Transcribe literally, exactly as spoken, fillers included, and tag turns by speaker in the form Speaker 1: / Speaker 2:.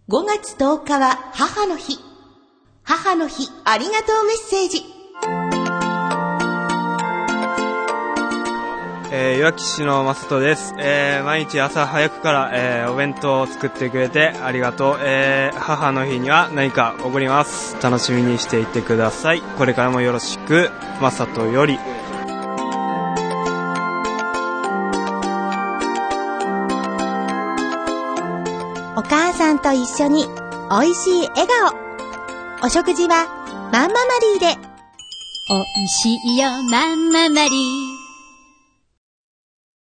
Speaker 1: ごがつとおかは母の日。母の日ありがとうメッセージ。
Speaker 2: えー、いわき市のマサトです。えー、毎日朝早くから、えー、お弁当を作ってくれてありがとう。えー、母の日には何かおごります。楽しみにしていてください。これからもよろしく。マサトより。
Speaker 3: お母さんと一緒においしい笑顔。お食事はマンママリーで。
Speaker 4: おいしいよマンママリー。